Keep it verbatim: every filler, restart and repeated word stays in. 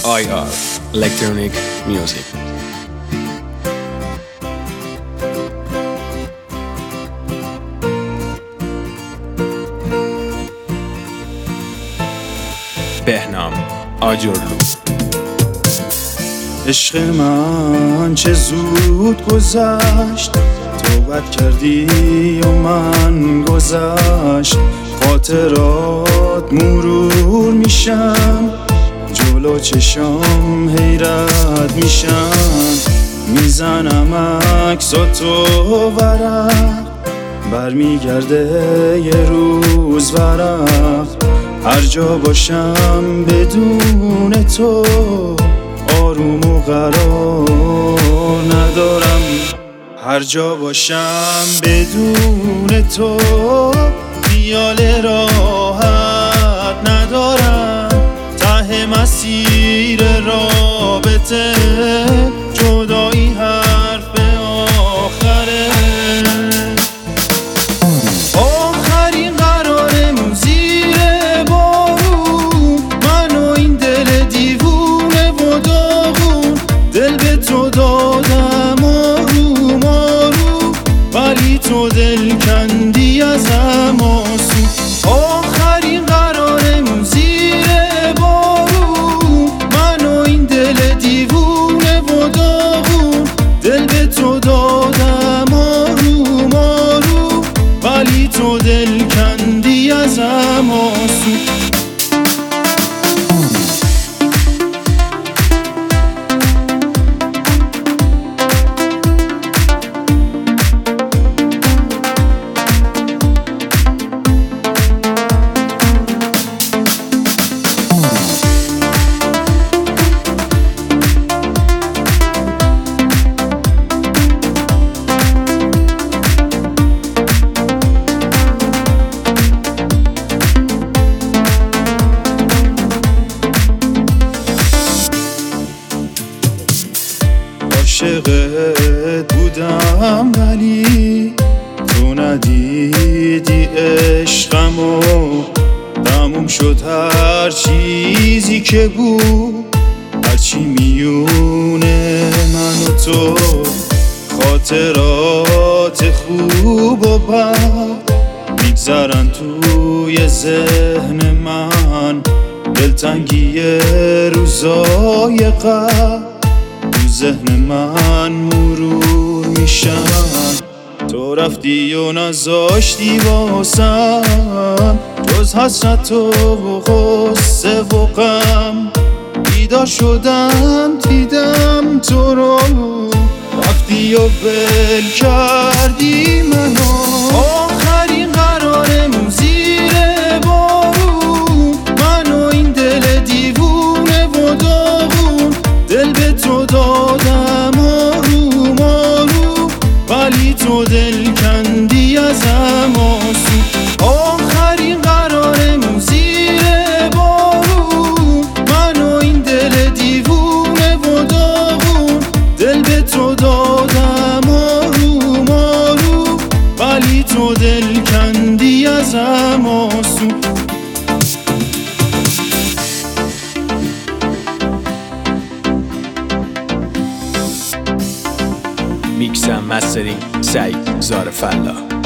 آی آر Electronic Music. بهنام آجرلو. عشق من چه زود گذشت، توبت کردی و من گذشت. خاطرات مرور میشن، جلو چشام حیرت میشن. میزنم عکساتو ورق، برمیگرده یه روز ورق. هر جا باشم بدون تو آروم و قرار ندارم. هر جا باشم بدون تو خیال راحت ندارم. ته مسیر رابطه جدایی حرف آخره. آخرین قرارمون زیر بارون، من و این دل دیوونه و داغون. دل به تو دادم آروم آروم، ولی تو دل کندی ازم آسون. آخرین قرارمون زیر بارون، من و این دل دیوونه و داغون. دل به تو دادم آروم آروم، ولی تو دل کندی ازم آسون. عاشقت بودم ولی تو ندیدی عشقمو. تموم شد هر چیزی که بود، هرچی میونه من و تو. خاطرات خوب و بد میگذرن توی ذهن من. دلتنگی روزای قبل تو ذهن من مرور میشن. تو رفتی و نذاشتی واسم جز حسرت و غصه و غم. بیدار شدم دیدم تو رو، رفتی و ول کردی منو. آخرین قرارمون زیر بارون، من و این دل دیوونه و داغون. دل به تو دادم آروم آروم، ولی تو دل کندی ازم آسون. آخرین قرارمون زیر بارون، من و این دل دیوونه و داغون. دل به تو دادم آروم آروم، ولی تو دل کندی ازم آسون. میکس و مسترینگ سعید زارفالله.